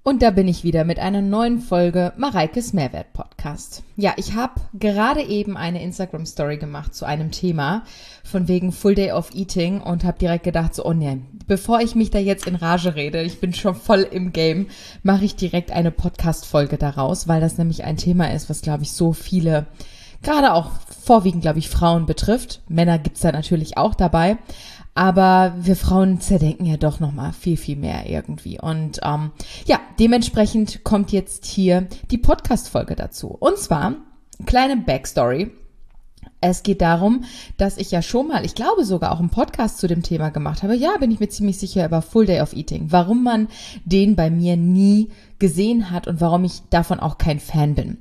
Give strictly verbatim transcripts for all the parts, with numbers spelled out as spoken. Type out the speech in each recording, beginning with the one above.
Und da bin ich wieder mit einer neuen Folge Mareikes Mehrwert Podcast. Ja, ich habe gerade eben eine Instagram-Story gemacht zu einem Thema von wegen Full Day of Eating und habe direkt gedacht, so, oh ne, bevor ich mich da jetzt in Rage rede, ich bin schon voll im Game, mache ich direkt eine Podcast-Folge daraus, weil das nämlich ein Thema ist, was, glaube ich, so viele, gerade auch vorwiegend, glaube ich, Frauen betrifft. Männer gibt's da natürlich auch dabei. Aber wir Frauen zerdenken ja doch nochmal viel, viel mehr irgendwie. Und ähm, ja, dementsprechend kommt jetzt hier die Podcast-Folge dazu. Und zwar, kleine Backstory. Es geht darum, dass ich ja schon mal, ich glaube sogar auch einen Podcast zu dem Thema gemacht habe. Ja, bin ich mir ziemlich sicher, über Full Day of Eating. Warum man den bei mir nie gesehen hat und warum ich davon auch kein Fan bin.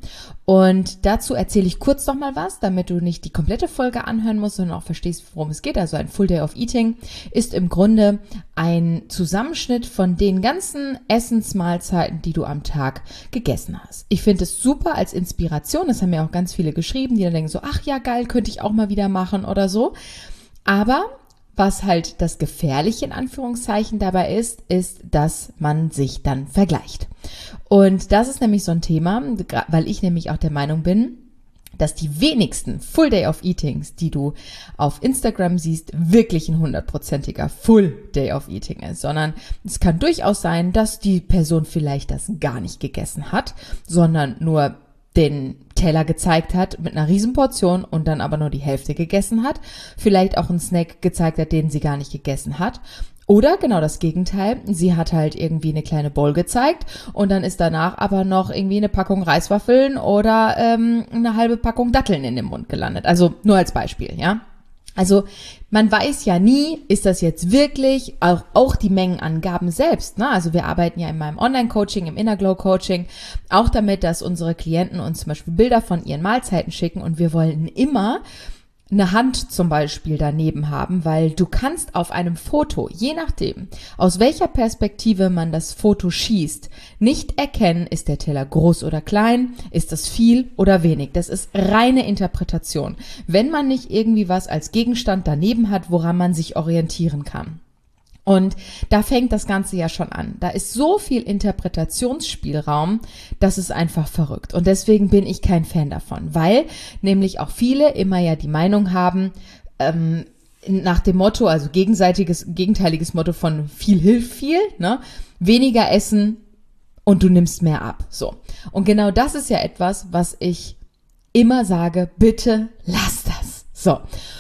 Und dazu erzähle ich kurz noch mal was, damit du nicht die komplette Folge anhören musst, sondern auch verstehst, worum es geht. Also ein Full Day of Eating ist im Grunde ein Zusammenschnitt von den ganzen Essensmahlzeiten, die du am Tag gegessen hast. Ich finde es super als Inspiration. Das haben mir auch ganz viele geschrieben, die dann denken so, ach ja, geil, könnte ich auch mal wieder machen oder so. Aber was halt das Gefährliche in Anführungszeichen dabei ist, ist, dass man sich dann vergleicht. Und das ist nämlich so ein Thema, weil ich nämlich auch der Meinung bin, dass die wenigsten Full Day of Eatings, die du auf Instagram siehst, wirklich ein hundertprozentiger Full Day of Eating ist, sondern es kann durchaus sein, dass die Person vielleicht das gar nicht gegessen hat, sondern nur den Teller gezeigt hat mit einer Riesenportion und dann aber nur die Hälfte gegessen hat, vielleicht auch einen Snack gezeigt hat, den sie gar nicht gegessen hat. Oder genau das Gegenteil, sie hat halt irgendwie eine kleine Bowl gezeigt und dann ist danach aber noch irgendwie eine Packung Reiswaffeln oder ähm, eine halbe Packung Datteln in den Mund gelandet. Also nur als Beispiel, ja. Also man weiß ja nie, ist das jetzt wirklich, auch, auch die Mengenangaben selbst, ne? Also wir arbeiten ja in meinem Online-Coaching, im Inner Glow Coaching, auch damit, dass unsere Klienten uns zum Beispiel Bilder von ihren Mahlzeiten schicken und wir wollen immer eine Hand zum Beispiel daneben haben, weil du kannst auf einem Foto, je nachdem, aus welcher Perspektive man das Foto schießt, nicht erkennen, ist der Teller groß oder klein, ist das viel oder wenig. Das ist reine Interpretation, wenn man nicht irgendwie was als Gegenstand daneben hat, woran man sich orientieren kann. Und da fängt das Ganze ja schon an. Da ist so viel Interpretationsspielraum, das ist einfach verrückt. Und deswegen bin ich kein Fan davon, weil nämlich auch viele immer ja die Meinung haben, ähm, nach dem Motto, also gegenseitiges, gegenteiliges Motto von viel hilft viel, ne? Weniger essen und du nimmst mehr ab. So. Und genau das ist ja etwas, was ich immer sage, bitte lass das. So.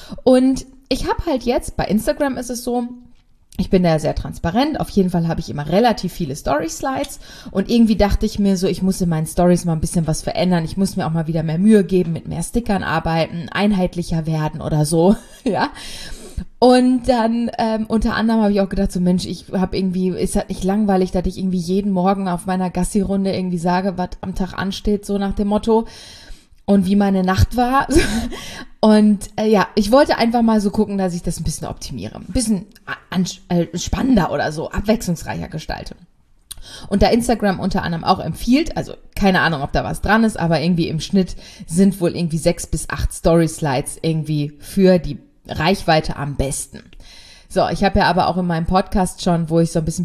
Und ich habe halt jetzt, bei Instagram ist es so, ich bin da sehr transparent. Auf jeden Fall habe ich immer relativ viele Story-Slides und irgendwie dachte ich mir so, ich muss in meinen Stories mal ein bisschen was verändern. Ich muss mir auch mal wieder mehr Mühe geben, mit mehr Stickern arbeiten, einheitlicher werden oder so, ja. Und dann ähm, unter anderem habe ich auch gedacht, so Mensch, ich habe irgendwie, ist halt nicht langweilig, dass ich irgendwie jeden Morgen auf meiner Gassi-Runde irgendwie sage, was am Tag ansteht, so nach dem Motto. Und wie meine Nacht war. Und äh, ja, ich wollte einfach mal so gucken, dass ich das ein bisschen optimiere. Ein bisschen an, äh, spannender oder so, abwechslungsreicher gestalte. Und da Instagram unter anderem auch empfiehlt, also keine Ahnung, ob da was dran ist, aber irgendwie im Schnitt sind wohl irgendwie sechs bis acht Story-Slides irgendwie für die Reichweite am besten. So, ich habe ja aber auch in meinem Podcast schon, wo ich so ein bisschen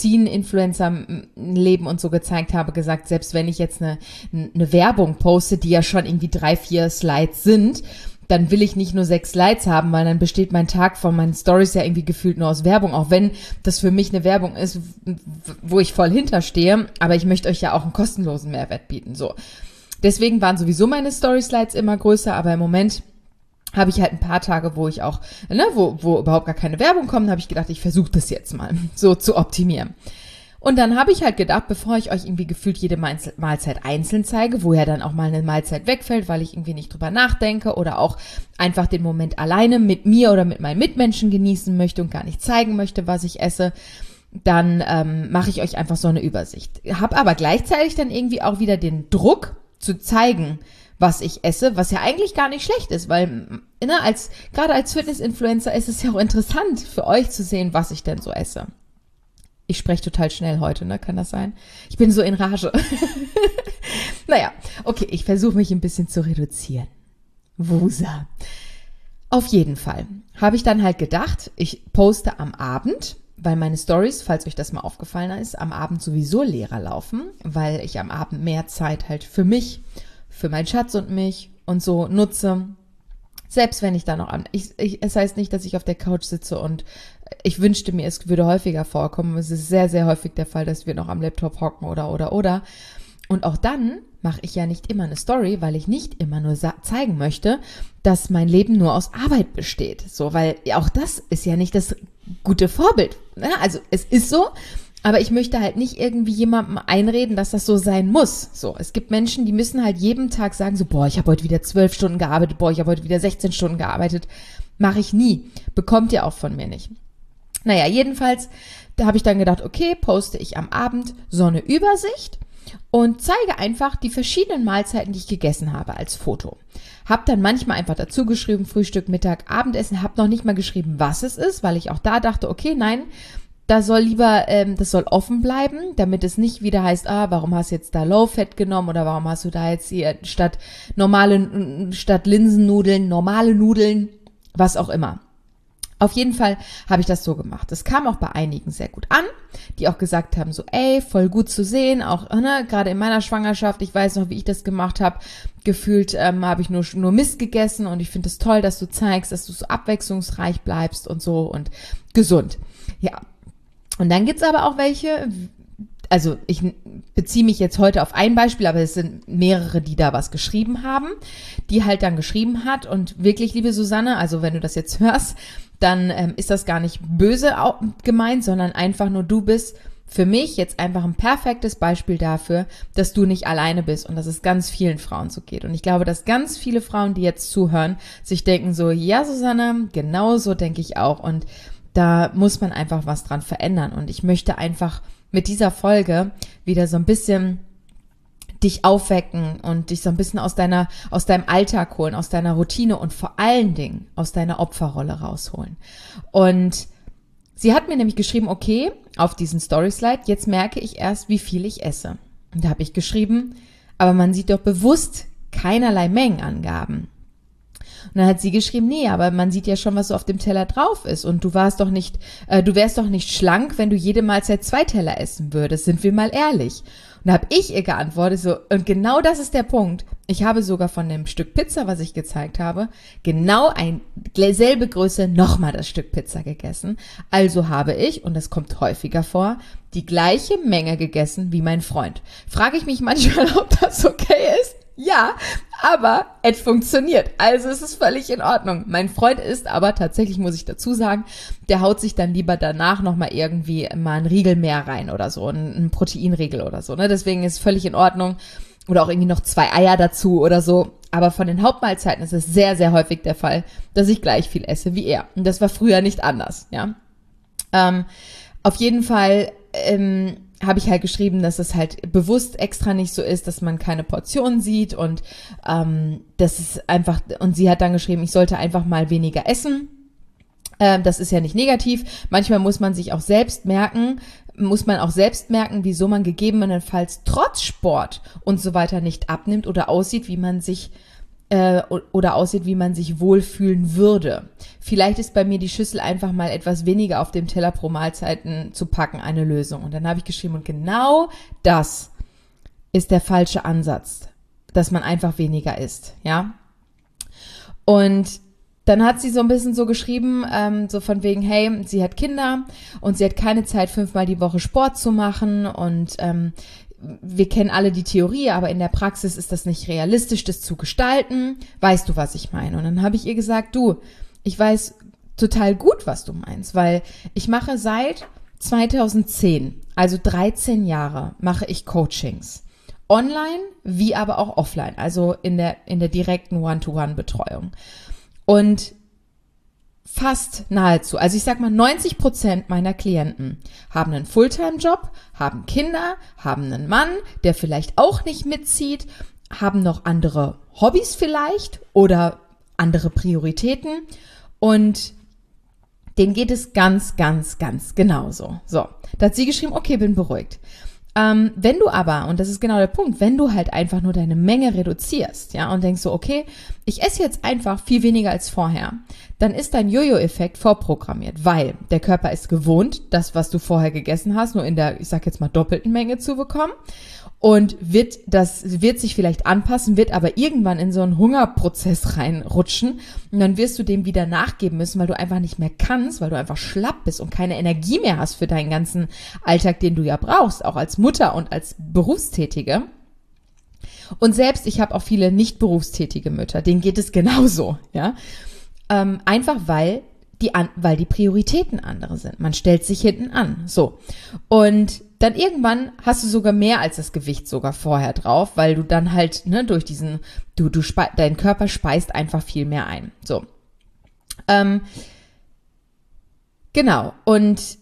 Behind-the-Scene-Influencer-Leben und so gezeigt habe, gesagt, selbst wenn ich jetzt eine, eine Werbung poste, die ja schon irgendwie drei, vier Slides sind, dann will ich nicht nur sechs Slides haben, weil dann besteht mein Tag von meinen Stories ja irgendwie gefühlt nur aus Werbung, auch wenn das für mich eine Werbung ist, wo ich voll hinterstehe, aber ich möchte euch ja auch einen kostenlosen Mehrwert bieten, so. Deswegen waren sowieso meine Story-Slides immer größer, aber im Moment habe ich halt ein paar Tage, wo ich auch, ne, wo, wo überhaupt gar keine Werbung kommt, habe ich gedacht, ich versuche das jetzt mal so zu optimieren. Und dann habe ich halt gedacht, bevor ich euch irgendwie gefühlt jede Mahlzeit einzeln zeige, wo ja dann auch mal eine Mahlzeit wegfällt, weil ich irgendwie nicht drüber nachdenke oder auch einfach den Moment alleine mit mir oder mit meinen Mitmenschen genießen möchte und gar nicht zeigen möchte, was ich esse, dann ähm, mache ich euch einfach so eine Übersicht. Habe aber gleichzeitig dann irgendwie auch wieder den Druck zu zeigen, was ich esse, was ja eigentlich gar nicht schlecht ist, weil ne, als gerade als Fitness-Influencer ist es ja auch interessant für euch zu sehen, was ich denn so esse. Ich spreche total schnell heute, ne? Kann das sein? Ich bin so in Rage. Naja, okay, ich versuche mich ein bisschen zu reduzieren. Wusa. Auf jeden Fall habe ich dann halt gedacht, ich poste am Abend, weil meine Stories, falls euch das mal aufgefallen ist, am Abend sowieso leerer laufen, weil ich am Abend mehr Zeit halt für mich, für meinen Schatz und mich und so nutze. Selbst wenn ich da noch an, ich, ich, es heißt nicht, dass ich auf der Couch sitze und ich wünschte mir, es würde häufiger vorkommen. Es ist sehr, sehr häufig der Fall, dass wir noch am Laptop hocken oder, oder, oder. Und auch dann mache ich ja nicht immer eine Story, weil ich nicht immer nur sa- zeigen möchte, dass mein Leben nur aus Arbeit besteht. So, weil auch das ist ja nicht das gute Vorbild. Ja, also es ist so, aber ich möchte halt nicht irgendwie jemandem einreden, dass das so sein muss. So, es gibt Menschen, die müssen halt jeden Tag sagen so, boah, ich habe heute wieder zwölf Stunden gearbeitet, boah, ich habe heute wieder sechzehn Stunden gearbeitet. Mache ich nie. Bekommt ihr auch von mir nicht. Naja, jedenfalls, da habe ich dann gedacht, okay, poste ich am Abend so eine Übersicht und zeige einfach die verschiedenen Mahlzeiten, die ich gegessen habe, als Foto. Hab dann manchmal einfach dazu geschrieben, Frühstück, Mittag, Abendessen, hab noch nicht mal geschrieben, was es ist, weil ich auch da dachte, okay, nein, da soll lieber, ähm, das soll offen bleiben, damit es nicht wieder heißt, ah, warum hast du jetzt da Low-Fat genommen oder warum hast du da jetzt hier statt normale, statt Linsennudeln, normale Nudeln, was auch immer. Auf jeden Fall habe ich das so gemacht. Es kam auch bei einigen sehr gut an, die auch gesagt haben, so ey, voll gut zu sehen, auch ne, gerade in meiner Schwangerschaft, ich weiß noch, wie ich das gemacht habe, gefühlt ähm, habe ich nur, nur Mist gegessen und ich finde es toll, dass du zeigst, dass du so abwechslungsreich bleibst und so und gesund. Ja, und dann gibt's aber auch welche, also ich beziehe mich jetzt heute auf ein Beispiel, aber es sind mehrere, die da was geschrieben haben, die halt dann geschrieben hat und wirklich, liebe Susanne, also wenn du das jetzt hörst, dann ähm, ist das gar nicht böse gemeint, sondern einfach nur, du bist für mich jetzt einfach ein perfektes Beispiel dafür, dass du nicht alleine bist und dass es ganz vielen Frauen so geht. Und ich glaube, dass ganz viele Frauen, die jetzt zuhören, sich denken so, ja Susanne, genau so denke ich auch und da muss man einfach was dran verändern und ich möchte einfach mit dieser Folge wieder so ein bisschen dich aufwecken und dich so ein bisschen aus deiner, aus deinem Alltag holen, aus deiner Routine und vor allen Dingen aus deiner Opferrolle rausholen. Und sie hat mir nämlich geschrieben, okay, auf diesen Story-Slide, jetzt merke ich erst, wie viel ich esse. Und da habe ich geschrieben, aber man sieht doch bewusst keinerlei Mengenangaben. Und dann hat sie geschrieben, nee, aber man sieht ja schon, was so auf dem Teller drauf ist. Und du warst doch nicht, äh, du wärst doch nicht schlank, wenn du jede Mahlzeit zwei Teller essen würdest. Sind wir mal ehrlich. Und da habe ich ihr geantwortet, so, und genau das ist der Punkt. Ich habe sogar von dem Stück Pizza, was ich gezeigt habe, genau ein selbe Größe nochmal das Stück Pizza gegessen. Also habe ich, und das kommt häufiger vor, die gleiche Menge gegessen wie mein Freund. Frage ich mich manchmal, ob das okay ist? Ja, aber es funktioniert. Also es ist völlig in Ordnung. Mein Freund isst aber, tatsächlich muss ich dazu sagen, der haut sich dann lieber danach nochmal irgendwie mal einen Riegel mehr rein oder so, einen Proteinriegel oder so. Ne? Deswegen ist es völlig in Ordnung. Oder auch irgendwie noch zwei Eier dazu oder so. Aber von den Hauptmahlzeiten ist es sehr, sehr häufig der Fall, dass ich gleich viel esse wie er. Und das war früher nicht anders. Ja. Ähm, auf jeden Fall ähm, habe ich halt geschrieben, dass es halt bewusst extra nicht so ist, dass man keine Portionen sieht und ähm, das ist einfach, und sie hat dann geschrieben, ich sollte einfach mal weniger essen. Ähm, das ist ja nicht negativ. Manchmal muss man sich auch selbst merken, muss man auch selbst merken, wieso man gegebenenfalls trotz Sport und so weiter nicht abnimmt oder aussieht, wie man sich äh, oder aussieht, wie man sich wohlfühlen würde. Vielleicht ist bei mir die Schüssel einfach mal etwas weniger auf dem Teller pro Mahlzeiten zu packen eine Lösung. Und dann habe ich geschrieben, und genau das ist der falsche Ansatz, dass man einfach weniger isst, ja. Und dann hat sie so ein bisschen so geschrieben, ähm, so von wegen, hey, sie hat Kinder und sie hat keine Zeit, fünfmal die Woche Sport zu machen und ähm, wir kennen alle die Theorie, aber in der Praxis ist das nicht realistisch, das zu gestalten. Weißt du, was ich meine? Und dann habe ich ihr gesagt, du, ich weiß total gut, was du meinst, weil ich mache seit zweitausendzehn, also dreizehn Jahre, mache ich Coachings. Online wie aber auch offline, also in der, in der direkten One-to-One-Betreuung. Und fast nahezu, also ich sag mal neunzig Prozent meiner Klienten haben einen Fulltime-Job, haben Kinder, haben einen Mann, der vielleicht auch nicht mitzieht, haben noch andere Hobbys vielleicht oder andere Prioritäten und denen geht es ganz, ganz, ganz genauso. So, da hat sie geschrieben, okay, bin beruhigt. Ähm, wenn du aber, und das ist genau der Punkt, wenn du halt einfach nur deine Menge reduzierst, ja, und denkst so, okay, ich esse jetzt einfach viel weniger als vorher, dann ist dein Jojo-Effekt vorprogrammiert, weil der Körper ist gewohnt, das, was du vorher gegessen hast, nur in der, ich sag jetzt mal, doppelten Menge zu bekommen. Und wird das, wird sich vielleicht anpassen, wird aber irgendwann in so einen Hungerprozess reinrutschen. Und dann wirst du dem wieder nachgeben müssen, weil du einfach nicht mehr kannst, weil du einfach schlapp bist und keine Energie mehr hast für deinen ganzen Alltag, den du ja brauchst, auch als Mutter und als Berufstätige. Und selbst, ich habe auch viele nicht berufstätige Mütter, denen geht es genauso, ja. Ähm, einfach weil die, an, weil die Prioritäten andere sind. Man stellt sich hinten an, so. Und dann irgendwann hast du sogar mehr als das Gewicht sogar vorher drauf, weil du dann halt, ne, durch diesen, du, du, spe- dein Körper speist einfach viel mehr ein. So. Ähm, genau. Und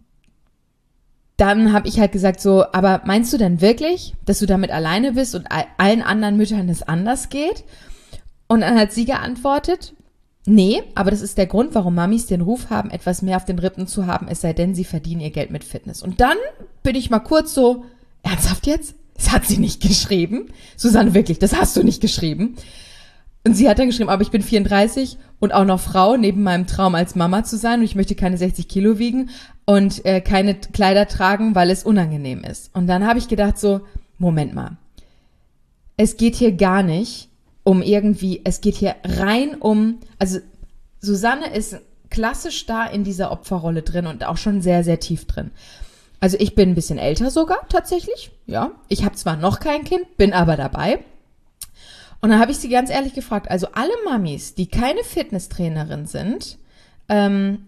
dann habe ich halt gesagt so, aber meinst du denn wirklich, dass du damit alleine bist und all, allen anderen Müttern es anders geht? Und dann hat sie geantwortet, nee, aber das ist der Grund, warum Mamis den Ruf haben, etwas mehr auf den Rippen zu haben, es sei denn, sie verdienen ihr Geld mit Fitness. Und dann bin ich mal kurz so, ernsthaft jetzt? Das hat sie nicht geschrieben. Susanne, wirklich, das hast du nicht geschrieben. Und sie hat dann geschrieben, aber ich bin vierunddreißig und auch noch Frau, neben meinem Traum als Mama zu sein und ich möchte keine sechzig Kilo wiegen und äh, keine Kleider tragen, weil es unangenehm ist. Und dann habe ich gedacht so, Moment mal, es geht hier gar nicht um irgendwie, es geht hier rein um, also Susanne ist klassisch da in dieser Opferrolle drin und auch schon sehr, sehr tief drin. Also ich bin ein bisschen älter sogar tatsächlich, ja. Ich habe zwar noch kein Kind, bin aber dabei. Und dann habe ich sie ganz ehrlich gefragt, also alle Mamis, die keine Fitnesstrainerin sind, ähm,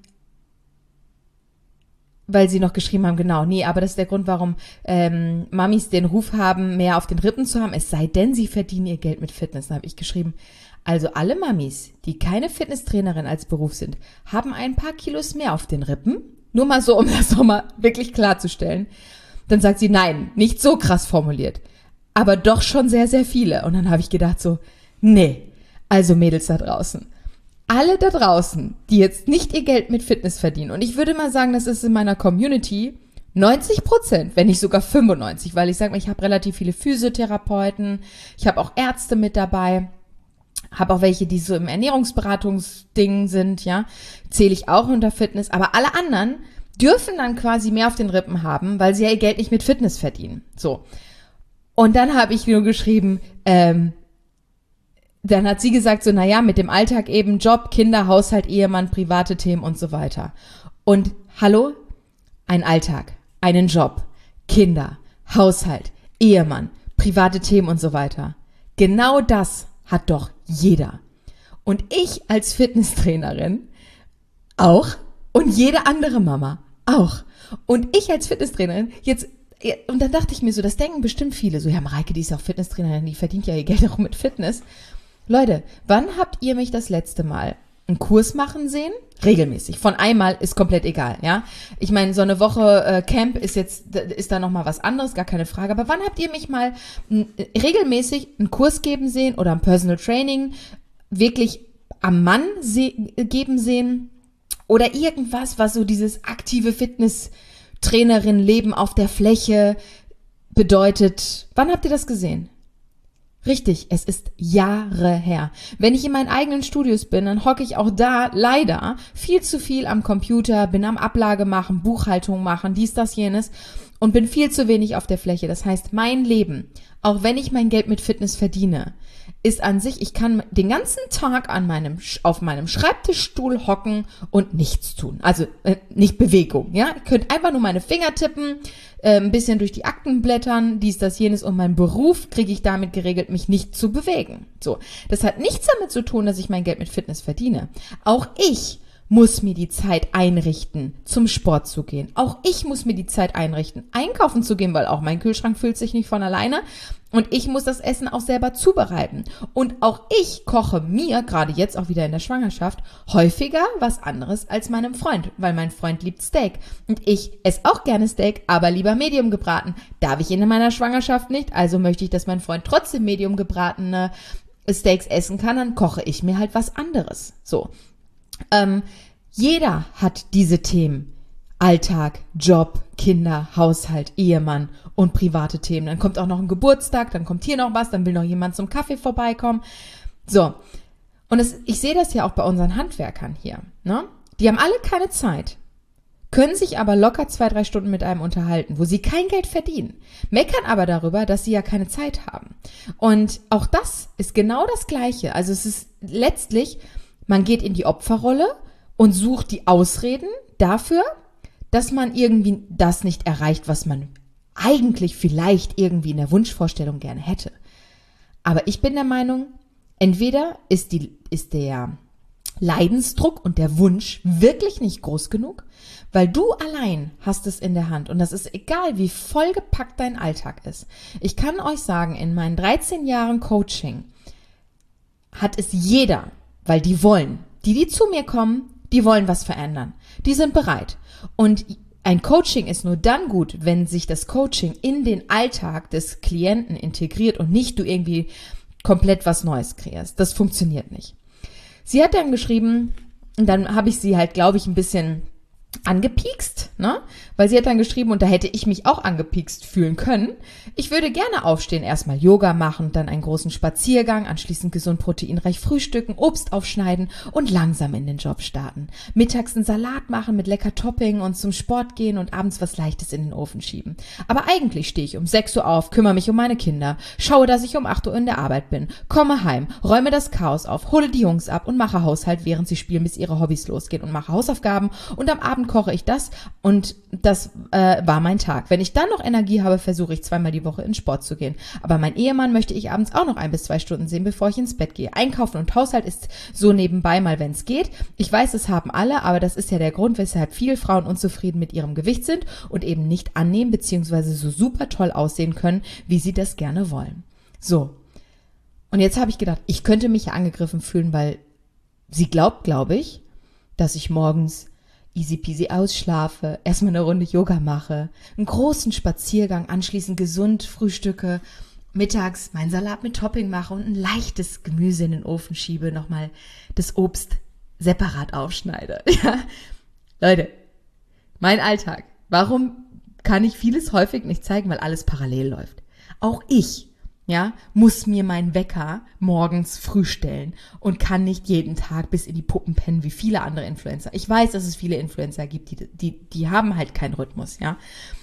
weil sie noch geschrieben haben, genau, nee, aber das ist der Grund, warum ähm, Mamis den Ruf haben, mehr auf den Rippen zu haben, es sei denn, sie verdienen ihr Geld mit Fitness. Da habe ich geschrieben, also alle Mamis, die keine Fitnesstrainerin als Beruf sind, haben ein paar Kilos mehr auf den Rippen. Nur mal so, um das nochmal wirklich klarzustellen. Dann sagt sie, nein, nicht so krass formuliert, aber doch schon sehr, sehr viele. Und dann habe ich gedacht so, nee, also Mädels da draußen, alle da draußen, die jetzt nicht ihr Geld mit Fitness verdienen, und ich würde mal sagen, das ist in meiner Community neunzig Prozent, wenn nicht sogar fünfundneunzig, weil ich sage mal, ich habe relativ viele Physiotherapeuten, ich habe auch Ärzte mit dabei, habe auch welche, die so im Ernährungsberatungsding sind, ja, zähle ich auch unter Fitness, aber alle anderen dürfen dann quasi mehr auf den Rippen haben, weil sie ja ihr Geld nicht mit Fitness verdienen. So. Und dann habe ich nur geschrieben, ähm, dann hat sie gesagt so, naja, mit dem Alltag eben Job, Kinder, Haushalt, Ehemann, private Themen und so weiter. Und hallo, ein Alltag, einen Job, Kinder, Haushalt, Ehemann, private Themen und so weiter. Genau das hat doch jeder. Und ich als Fitnesstrainerin auch und jede andere Mama auch. Und ich als Fitnesstrainerin jetzt, und dann dachte ich mir so, das denken bestimmt viele, so, ja, Mareike, die ist auch Fitnesstrainerin, die verdient ja ihr Geld auch mit Fitness. Leute, wann habt ihr mich das letzte Mal einen Kurs machen sehen? Regelmäßig. Von einmal ist komplett egal, ja. Ich meine, so eine Woche äh, Camp ist jetzt, ist da nochmal was anderes, gar keine Frage. Aber wann habt ihr mich mal n, regelmäßig einen Kurs geben sehen oder ein Personal Training wirklich am Mann se- geben sehen? Oder irgendwas, was so dieses aktive Fitness-Trainerin-Leben auf der Fläche bedeutet. Wann habt ihr das gesehen? Richtig, es ist Jahre her. Wenn ich in meinen eigenen Studios bin, dann hocke ich auch da leider viel zu viel am Computer, bin am Ablage machen, Buchhaltung machen, dies, das, jenes und bin viel zu wenig auf der Fläche. Das heißt, mein Leben, auch wenn ich mein Geld mit Fitness verdiene, ist an sich, ich kann den ganzen Tag an meinem, auf meinem Schreibtischstuhl hocken und nichts tun. Also äh, nicht Bewegung, ja. Ich könnte einfach nur meine Finger tippen, äh, ein bisschen durch die Akten blättern, dies, das, jenes, und meinen Beruf kriege ich damit geregelt, mich nicht zu bewegen. So, das hat nichts damit zu tun, dass ich mein Geld mit Fitness verdiene. Auch ich muss mir die Zeit einrichten, zum Sport zu gehen. Auch ich muss mir die Zeit einrichten, einkaufen zu gehen, weil auch mein Kühlschrank füllt sich nicht von alleine. Und ich muss das Essen auch selber zubereiten. Und auch ich koche mir, gerade jetzt auch wieder in der Schwangerschaft, häufiger was anderes als meinem Freund, weil mein Freund liebt Steak. Und ich esse auch gerne Steak, aber lieber medium gebraten. Darf ich in meiner Schwangerschaft nicht, also möchte ich, dass mein Freund trotzdem medium gebratene Steaks essen kann, dann koche ich mir halt was anderes. So. Ähm, jeder hat diese Themen. Alltag, Job, Kinder, Haushalt, Ehemann und private Themen. Dann kommt auch noch ein Geburtstag, dann kommt hier noch was, dann will noch jemand zum Kaffee vorbeikommen. So, und es, ich sehe das ja auch bei unseren Handwerkern hier, ne? Die haben alle keine Zeit, können sich aber locker zwei, drei Stunden mit einem unterhalten, wo sie kein Geld verdienen, meckern aber darüber, dass sie ja keine Zeit haben. Und auch das ist genau das Gleiche. Also es ist letztlich, man geht in die Opferrolle und sucht die Ausreden dafür, dass man irgendwie das nicht erreicht, was man eigentlich vielleicht irgendwie in der Wunschvorstellung gerne hätte. Aber ich bin der Meinung, entweder ist die, ist der Leidensdruck und der Wunsch wirklich nicht groß genug, weil du allein hast es in der Hand und das ist egal, wie vollgepackt dein Alltag ist. Ich kann euch sagen, in meinen dreizehn Jahren Coaching hat es jeder, weil die wollen, die, die zu mir kommen, die wollen was verändern. Die sind bereit. Und ein Coaching ist nur dann gut, wenn sich das Coaching in den Alltag des Klienten integriert und nicht du irgendwie komplett was Neues kreierst. Das funktioniert nicht. Sie hat dann geschrieben, und dann habe ich sie halt, glaube ich, ein bisschen angepiekst, ne? Weil sie hat dann geschrieben, und da hätte ich mich auch angepiekst fühlen können, ich würde gerne aufstehen, erstmal Yoga machen, dann einen großen Spaziergang, anschließend gesund proteinreich frühstücken, Obst aufschneiden und langsam in den Job starten. Mittags einen Salat machen mit lecker Topping und zum Sport gehen und abends was Leichtes in den Ofen schieben. Aber eigentlich stehe ich um sechs Uhr auf, kümmere mich um meine Kinder, schaue, dass ich um acht Uhr in der Arbeit bin, komme heim, räume das Chaos auf, hole die Jungs ab und mache Haushalt, während sie spielen, bis ihre Hobbys losgehen und mache Hausaufgaben und am Abend koche ich das und das äh, war mein Tag. Wenn ich dann noch Energie habe, versuche ich zweimal die Woche in Sport zu gehen. Aber mein Ehemann möchte ich abends auch noch ein bis zwei Stunden sehen, bevor ich ins Bett gehe. Einkaufen und Haushalt ist so nebenbei mal, wenn es geht. Ich weiß, es haben alle, aber das ist ja der Grund, weshalb viele Frauen unzufrieden mit ihrem Gewicht sind und eben nicht annehmen bzw. so super toll aussehen können, wie sie das gerne wollen. So. Und jetzt habe ich gedacht, ich könnte mich ja angegriffen fühlen, weil sie glaubt, glaube ich, dass ich morgens easy peasy ausschlafe, erstmal eine Runde Yoga mache, einen großen Spaziergang, anschließend gesund frühstücke, mittags meinen Salat mit Topping mache und ein leichtes Gemüse in den Ofen schiebe, nochmal das Obst separat aufschneide. Ja. Leute, mein Alltag. Warum kann ich vieles häufig nicht zeigen, weil alles parallel läuft? Auch ich, ja, muss mir meinen Wecker morgens früh stellen und kann nicht jeden Tag bis in die Puppen pennen wie viele andere Influencer. Ich weiß, dass es viele Influencer gibt, die, die, die haben halt keinen Rhythmus, ja.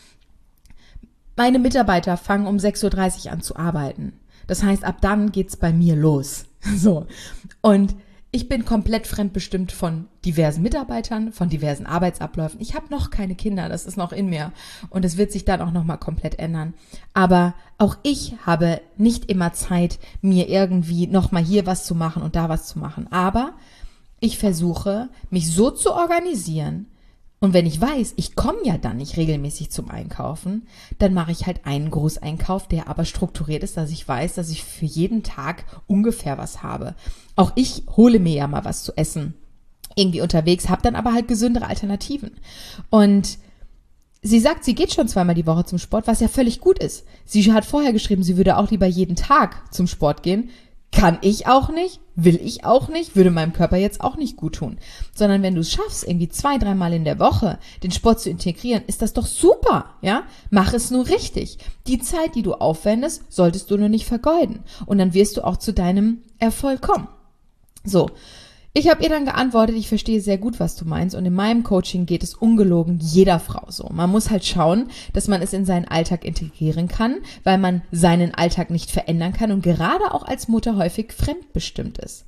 Meine Mitarbeiter fangen um sechs Uhr dreißig an zu arbeiten. Das heißt, ab dann geht's bei mir los. So. Und ich bin komplett fremdbestimmt von diversen Mitarbeitern, von diversen Arbeitsabläufen. Ich habe noch keine Kinder, das ist noch in mir und es wird sich dann auch nochmal komplett ändern. Aber auch ich habe nicht immer Zeit, mir irgendwie nochmal hier was zu machen und da was zu machen. Aber ich versuche, mich so zu organisieren, und wenn ich weiß, ich komme ja dann nicht regelmäßig zum Einkaufen, dann mache ich halt einen Großeinkauf, der aber strukturiert ist, dass ich weiß, dass ich für jeden Tag ungefähr was habe. Auch ich hole mir ja mal was zu essen irgendwie unterwegs, habe dann aber halt gesündere Alternativen. Und sie sagt, sie geht schon zweimal die Woche zum Sport, was ja völlig gut ist. Sie hat vorher geschrieben, sie würde auch lieber jeden Tag zum Sport gehen. Kann ich auch nicht, will ich auch nicht, würde meinem Körper jetzt auch nicht gut tun. Sondern wenn du es schaffst, irgendwie zwei, dreimal in der Woche den Sport zu integrieren, ist das doch super, ja? Mach es nur richtig. Die Zeit, die du aufwendest, solltest du nur nicht vergeuden. Und dann wirst du auch zu deinem Erfolg kommen. So. Ich habe ihr dann geantwortet, ich verstehe sehr gut, was du meinst und in meinem Coaching geht es ungelogen jeder Frau so. Man muss halt schauen, dass man es in seinen Alltag integrieren kann, weil man seinen Alltag nicht verändern kann und gerade auch als Mutter häufig fremdbestimmt ist.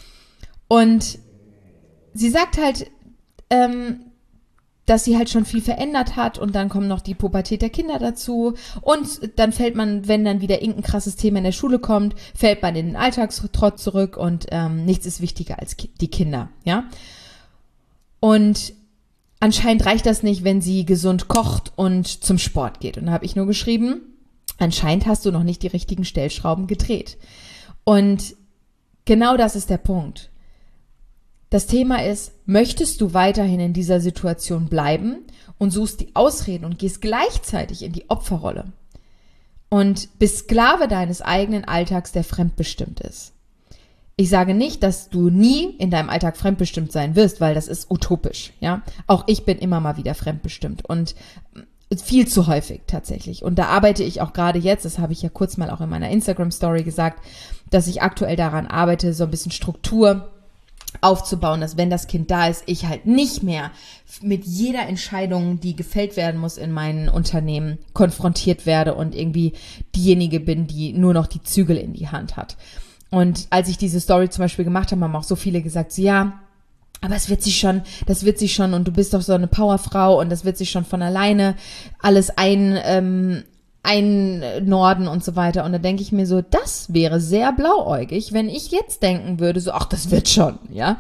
Und sie sagt halt, ähm, dass sie halt schon viel verändert hat und dann kommen noch die Pubertät der Kinder dazu und dann fällt man, wenn dann wieder irgendein krasses Thema in der Schule kommt, fällt man in den Alltagstrott zurück und ähm, nichts ist wichtiger als ki- die Kinder, ja. Und anscheinend reicht das nicht, wenn sie gesund kocht und zum Sport geht. Und da habe ich nur geschrieben, anscheinend hast du noch nicht die richtigen Stellschrauben gedreht. Und genau das ist der Punkt. Das Thema ist, möchtest du weiterhin in dieser Situation bleiben und suchst die Ausreden und gehst gleichzeitig in die Opferrolle und bist Sklave deines eigenen Alltags, der fremdbestimmt ist. Ich sage nicht, dass du nie in deinem Alltag fremdbestimmt sein wirst, weil das ist utopisch, ja. Auch ich bin immer mal wieder fremdbestimmt und viel zu häufig tatsächlich. Und da arbeite ich auch gerade jetzt, das habe ich ja kurz mal auch in meiner Instagram-Story gesagt, dass ich aktuell daran arbeite, so ein bisschen Struktur aufzubauen, dass wenn das Kind da ist, ich halt nicht mehr mit jeder Entscheidung, die gefällt werden muss in meinen Unternehmen, konfrontiert werde und irgendwie diejenige bin, die nur noch die Zügel in die Hand hat. Und als ich diese Story zum Beispiel gemacht habe, haben auch so viele gesagt, so, ja, aber es wird sich schon, das wird sich schon und du bist doch so eine Powerfrau und das wird sich schon von alleine alles ein, ähm, einnorden und so weiter. Und da denke ich mir so, das wäre sehr blauäugig, wenn ich jetzt denken würde, so, ach, das wird schon, ja.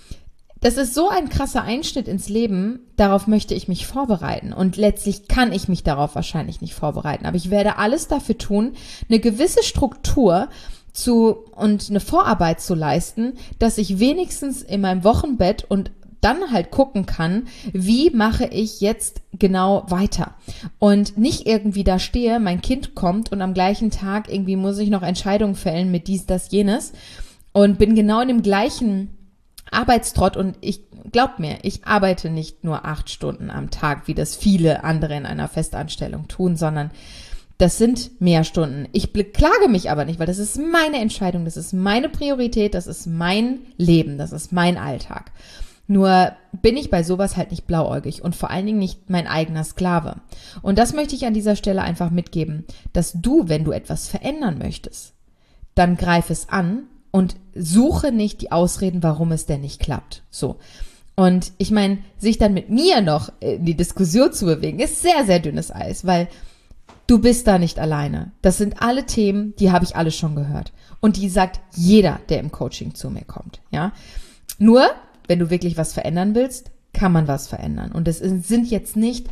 Das ist so ein krasser Einschnitt ins Leben, darauf möchte ich mich vorbereiten. Und letztlich kann ich mich darauf wahrscheinlich nicht vorbereiten. Aber ich werde alles dafür tun, eine gewisse Struktur zu und eine Vorarbeit zu leisten, dass ich wenigstens in meinem Wochenbett und dann halt gucken kann, wie mache ich jetzt genau weiter und nicht irgendwie da stehe, mein Kind kommt und am gleichen Tag irgendwie muss ich noch Entscheidungen fällen mit dies, das, jenes und bin genau in dem gleichen Arbeitstrott und ich, glaub mir, ich arbeite nicht nur acht Stunden am Tag, wie das viele andere in einer Festanstellung tun, sondern das sind mehr Stunden. Ich beklage mich aber nicht, weil das ist meine Entscheidung, das ist meine Priorität, das ist mein Leben, das ist mein Alltag. Nur bin ich bei sowas halt nicht blauäugig und vor allen Dingen nicht mein eigener Sklave. Und das möchte ich an dieser Stelle einfach mitgeben, dass du, wenn du etwas verändern möchtest, dann greif es an und suche nicht die Ausreden, warum es denn nicht klappt. So. Und ich meine, sich dann mit mir noch in die Diskussion zu bewegen, ist sehr, sehr dünnes Eis, weil du bist da nicht alleine. Das sind alle Themen, die habe ich alle schon gehört. Und die sagt jeder, der im Coaching zu mir kommt, ja. Nur, wenn du wirklich was verändern willst, kann man was verändern. Und es sind jetzt nicht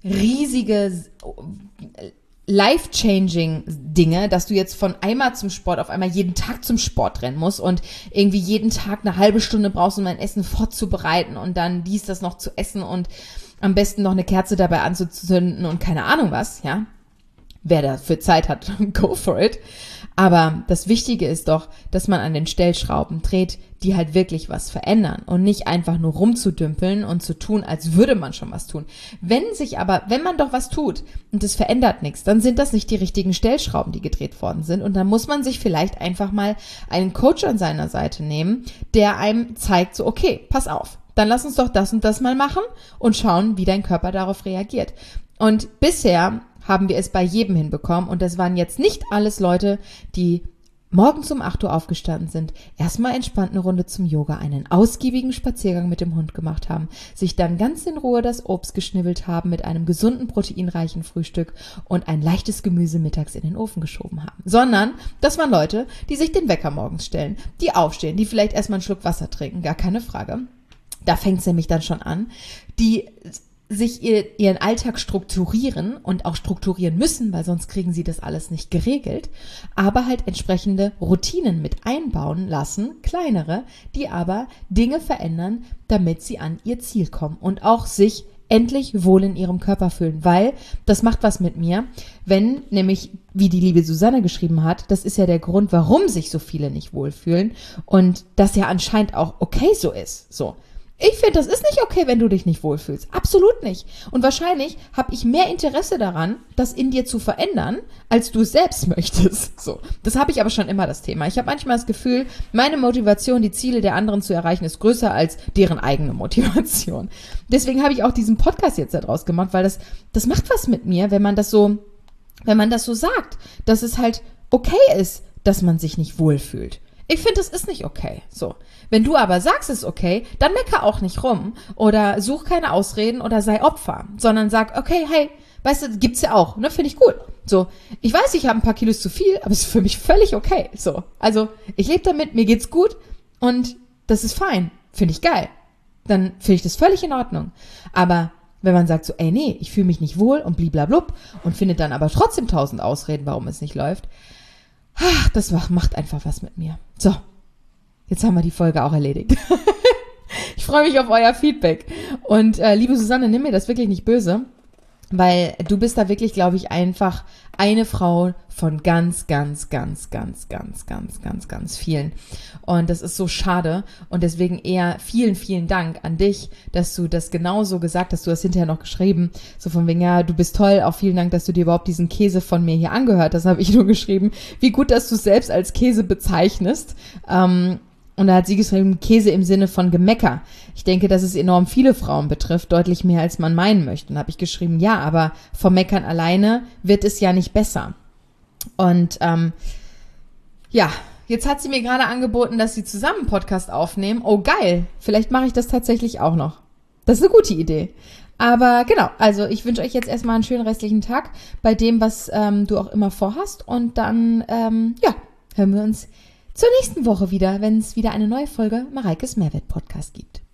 riesige life-changing Dinge, dass du jetzt von einmal zum Sport auf einmal jeden Tag zum Sport rennen musst und irgendwie jeden Tag eine halbe Stunde brauchst, um dein Essen vorzubereiten und dann dies, das noch zu essen und am besten noch eine Kerze dabei anzuzünden und keine Ahnung was, ja. Wer dafür Zeit hat, go for it. Aber das Wichtige ist doch, dass man an den Stellschrauben dreht, die halt wirklich was verändern und nicht einfach nur rumzudümpeln und zu tun, als würde man schon was tun. Wenn sich aber, wenn man doch was tut und es verändert nichts, dann sind das nicht die richtigen Stellschrauben, die gedreht worden sind und dann muss man sich vielleicht einfach mal einen Coach an seiner Seite nehmen, der einem zeigt, so okay, pass auf, dann lass uns doch das und das mal machen und schauen, wie dein Körper darauf reagiert. Und bisher haben wir es bei jedem hinbekommen und das waren jetzt nicht alles Leute, die morgens um acht Uhr aufgestanden sind, erstmal entspannt eine Runde zum Yoga, einen ausgiebigen Spaziergang mit dem Hund gemacht haben, sich dann ganz in Ruhe das Obst geschnibbelt haben mit einem gesunden, proteinreichen Frühstück und ein leichtes Gemüse mittags in den Ofen geschoben haben. Sondern das waren Leute, die sich den Wecker morgens stellen, die aufstehen, die vielleicht erstmal einen Schluck Wasser trinken, gar keine Frage. Da fängt es nämlich dann schon an, die sich ihr, ihren Alltag strukturieren und auch strukturieren müssen, weil sonst kriegen sie das alles nicht geregelt, aber halt entsprechende Routinen mit einbauen lassen, kleinere, die aber Dinge verändern, damit sie an ihr Ziel kommen und auch sich endlich wohl in ihrem Körper fühlen, weil das macht was mit mir, wenn nämlich, wie die liebe Susanne geschrieben hat, das ist ja der Grund, warum sich so viele nicht wohlfühlen und das ja anscheinend auch okay so ist, so. Ich finde, das ist nicht okay, wenn du dich nicht wohlfühlst. Absolut nicht. Und wahrscheinlich habe ich mehr Interesse daran, das in dir zu verändern, als du es selbst möchtest. So, das habe ich aber schon immer das Thema. Ich habe manchmal das Gefühl, meine Motivation, die Ziele der anderen zu erreichen, ist größer als deren eigene Motivation. Deswegen habe ich auch diesen Podcast jetzt daraus gemacht, weil das, das macht was mit mir, wenn man das so, wenn man das so sagt, dass es halt okay ist, dass man sich nicht wohlfühlt. Ich finde, das ist nicht okay. So. Wenn du aber sagst, es ist okay, dann mecker auch nicht rum oder such keine Ausreden oder sei Opfer, sondern sag, okay, hey, weißt du, gibt's ja auch, ne, finde ich gut. So, ich weiß, ich habe ein paar Kilos zu viel, aber es ist für mich völlig okay. So, also ich lebe damit, mir geht's gut und das ist fein, finde ich geil. Dann finde ich das völlig in Ordnung. Aber wenn man sagt so, ey, nee, ich fühle mich nicht wohl und bliblablub und findet dann aber trotzdem tausend Ausreden, warum es nicht läuft, ach, das macht einfach was mit mir. So, jetzt haben wir die Folge auch erledigt. Ich freue mich auf euer Feedback. Und äh, liebe Susanne, nimm mir das wirklich nicht böse. Weil du bist da wirklich, glaube ich, einfach eine Frau von ganz, ganz, ganz, ganz, ganz, ganz, ganz, ganz vielen. Und das ist so schade. Und deswegen eher vielen, vielen Dank an dich, dass du das genauso gesagt hast. Du hast hinterher noch geschrieben, so von wegen, ja, du bist toll. Auch vielen Dank, dass du dir überhaupt diesen Käse von mir hier angehört hast. Das habe ich nur geschrieben. Wie gut, dass du es selbst als Käse bezeichnest. Ähm, Und da hat sie geschrieben, Käse im Sinne von Gemecker. Ich denke, dass es enorm viele Frauen betrifft, deutlich mehr, als man meinen möchte. Und da habe ich geschrieben, ja, aber vom Meckern alleine wird es ja nicht besser. Und ähm, ja, jetzt hat sie mir gerade angeboten, dass sie zusammen einen Podcast aufnehmen. Oh, geil. Vielleicht mache ich das tatsächlich auch noch. Das ist eine gute Idee. Aber genau, also ich wünsche euch jetzt erstmal einen schönen restlichen Tag bei dem, was ähm, du auch immer vorhast. Und dann, ähm, ja, hören wir uns zur nächsten Woche wieder, wenn es wieder eine neue Folge Mareikes Mehrwert Podcast gibt.